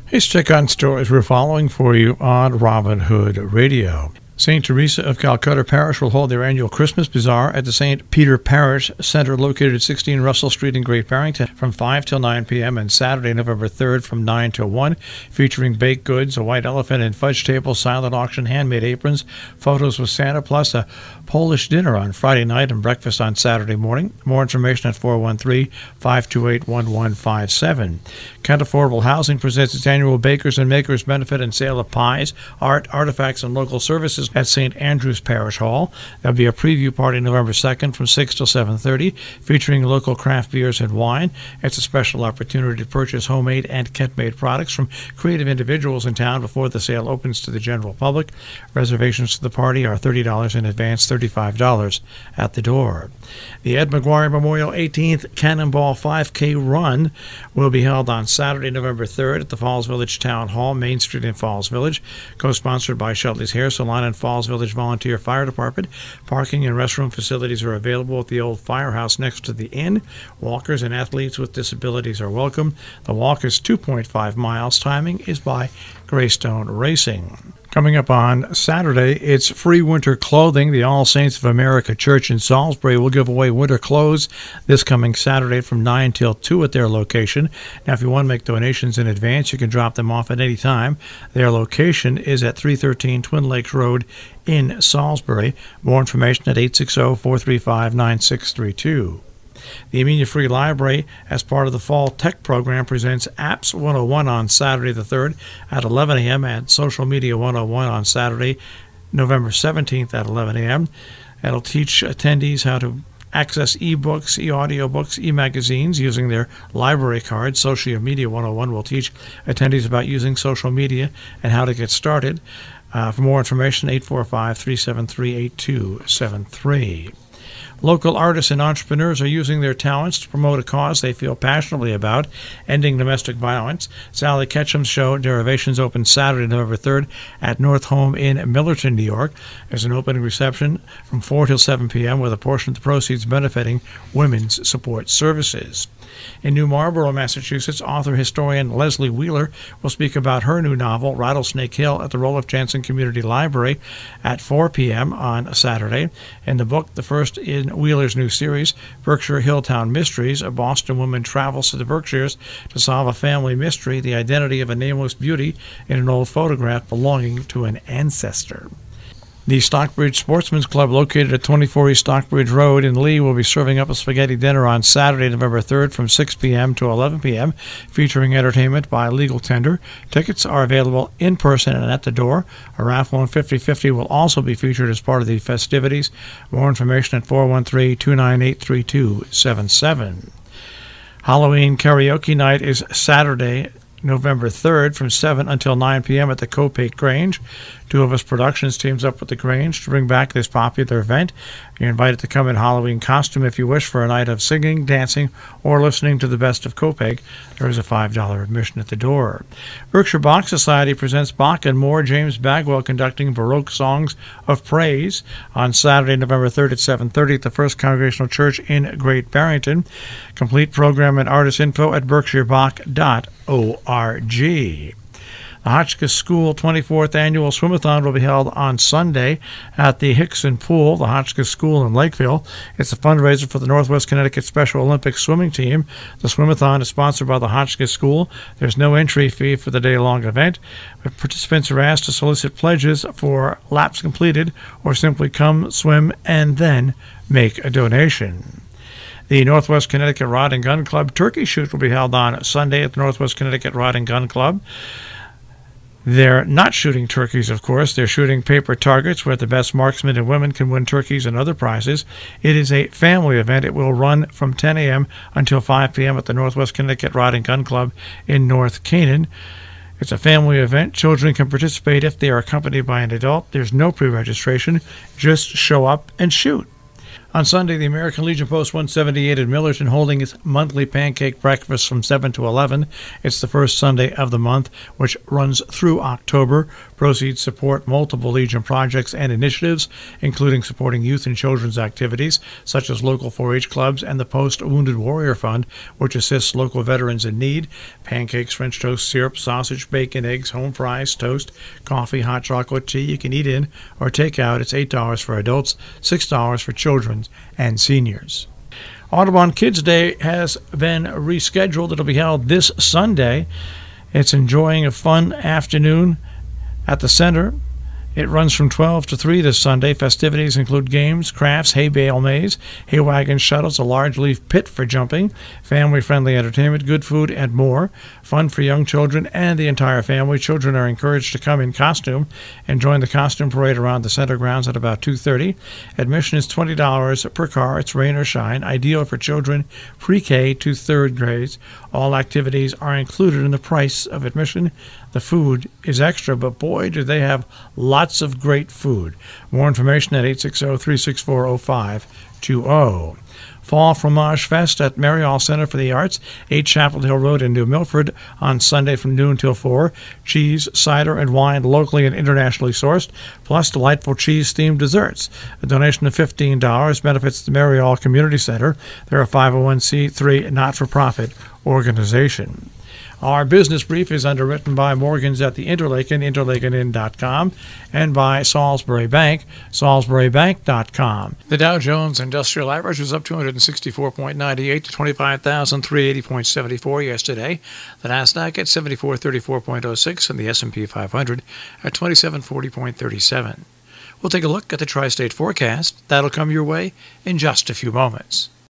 Here's check-on stories we're following for you on Robin Hood Radio. St. Teresa of Calcutta Parish will hold their annual Christmas Bazaar at the St. Peter Parish Center located at 16 Russell Street in Great Barrington from 5 till 9 p.m. and Saturday, November 3rd from 9 till 1, featuring baked goods, a white elephant and fudge table, silent auction, handmade aprons, photos with Santa, plus a Polish dinner on Friday night and breakfast on Saturday morning. More information at 413-528-1157. Kent Affordable Housing presents its annual Bakers and Makers benefit and sale of pies, art, artifacts, and local services at St. Andrew's Parish Hall. There'll be a preview party November 2nd from 6 till 7:30, featuring local craft beers and wine. It's a special opportunity to purchase homemade and Kent-made products from creative individuals in town before the sale opens to the general public. Reservations to the party are $30 in advance, $35 at the door. The Ed McGuire Memorial 18th Cannonball 5K Run will be held on Saturday, November 3rd at the Falls Village Town Hall, Main Street in Falls Village, co-sponsored by Sheltley's Hair Salon and Falls Village Volunteer Fire Department. Parking and restroom facilities are available at the old firehouse next to the inn. Walkers and athletes with disabilities are welcome. The walk is 2.5 miles. Timing is by Greystone Racing. Coming up on Saturday, it's free winter clothing. The All Saints of America Church in Salisbury will give away winter clothes this coming Saturday from 9 till 2 at their location. Now, if you want to make donations in advance, you can drop them off at any time. Their location is at 313 Twin Lakes Road in Salisbury. More information at 860-435-9632. The Amenia Free Library, as part of the Fall Tech Program, presents Apps 101 on Saturday the 3rd at 11 a.m. and Social Media 101 on Saturday, November 17th at 11 a.m. It'll teach attendees how to access e-books, e-audiobooks, e-magazines using their library card. Social Media 101 will teach attendees about using social media and how to get started. For more information, 845-373-8273. Local artists and entrepreneurs are using their talents to promote a cause they feel passionately about, ending domestic violence. Sally Ketchum's show, Derivations, opens Saturday, November 3rd at North Home in Millerton, New York. There's an opening reception from 4 till 7 p.m. with a portion of the proceeds benefiting Women's Support Services. In New Marlborough, Massachusetts, author-historian Leslie Wheeler will speak about her new novel, Rattlesnake Hill, at the Roloff Jansen Community Library at 4 p.m. on Saturday. In the book, the first in Wheeler's new series, Berkshire Hilltown Mysteries, a Boston woman travels to the Berkshires to solve a family mystery, the identity of a nameless beauty in an old photograph belonging to an ancestor. The Stockbridge Sportsman's Club, located at 24 East Stockbridge Road in Lee, will be serving up a spaghetti dinner on Saturday, November 3rd from 6 p.m. to 11 p.m., featuring entertainment by Legal Tender. Tickets are available in person and at the door. A raffle on 50/50 will also be featured as part of the festivities. More information at 413-298-3277. Halloween Karaoke Night is Saturday, November 3rd from 7 until 9 p.m. at the Copake Grange. Two of Us Productions teams up with the Grange to bring back this popular event. You're invited to come in Halloween costume if you wish for a night of singing, dancing, or listening to the best of Copake. There is a $5 admission at the door. Berkshire Bach Society presents Bach and More, James Bagwell conducting Baroque Songs of Praise on Saturday, November 3rd at 7:30 at the First Congregational Church in Great Barrington. Complete program and artist info at berkshirebach.org. The Hotchkiss School 24th Annual Swimathon will be held on Sunday at the Hickson Pool, the Hotchkiss School in Lakeville. It's a fundraiser for the Northwest Connecticut Special Olympics swimming team. The Swimathon is sponsored by the Hotchkiss School. There's no entry fee for the day-long event, but participants are asked to solicit pledges for laps completed or simply come, swim, and then make a donation. The Northwest Connecticut Rod and Gun Club Turkey Shoot will be held on Sunday at the Northwest Connecticut Rod and Gun Club. They're not shooting turkeys, of course. They're shooting paper targets where the best marksmen and women can win turkeys and other prizes. It is a family event. It will run from 10 a.m. until 5 p.m. at the Northwest Connecticut Rod and Gun Club in North Canaan. It's a family event. Children can participate if they are accompanied by an adult. There's no pre-registration. Just show up and shoot. On Sunday, the American Legion Post 178 in Millerton holding its monthly pancake breakfast from 7 to 11. It's the first Sunday of the month, which runs through October. Proceeds support multiple Legion projects and initiatives, including supporting youth and children's activities, such as local 4-H clubs and the Post-Wounded Warrior Fund, which assists local veterans in need. Pancakes, French toast, syrup, sausage, bacon, eggs, home fries, toast, coffee, hot chocolate, tea. You can eat in or take out. It's $8 for adults, $6 for children and seniors. Audubon Kids Day has been rescheduled. It'll be held this Sunday. It's enjoying a fun afternoon at the center. It runs from 12 to 3 this Sunday. Festivities include games, crafts, hay bale maze, hay wagon shuttles, a large leaf pit for jumping, family-friendly entertainment, good food, and more. Fun for young children and the entire family. Children are encouraged to come in costume and join the costume parade around the center grounds at about 2:30. Admission is $20 per car. It's rain or shine, ideal for children pre-K to 3rd grades. All activities are included in the price of admission. The food is extra, but boy, do they have lots of great food. More information at 860-364-0520. Fall Fromage Fest at Marial Center for the Arts, 8 Chapel Hill Road in New Milford, on Sunday from noon till 4. Cheese, cider, and wine locally and internationally sourced, plus delightful cheese-themed desserts. A donation of $15 benefits the Marial Community Center. They're a 501c3 not-for-profit organization. Our business brief is underwritten by Morgans at the Interlaken, interlakenin.com, and by Salisbury Bank, salisburybank.com. The Dow Jones Industrial Average was up 264.98 to 25,380.74 yesterday. The Nasdaq at 7434.06 and the S&P 500 at 2740.37. We'll take a look at the tri-state forecast. That'll come your way in just a few moments.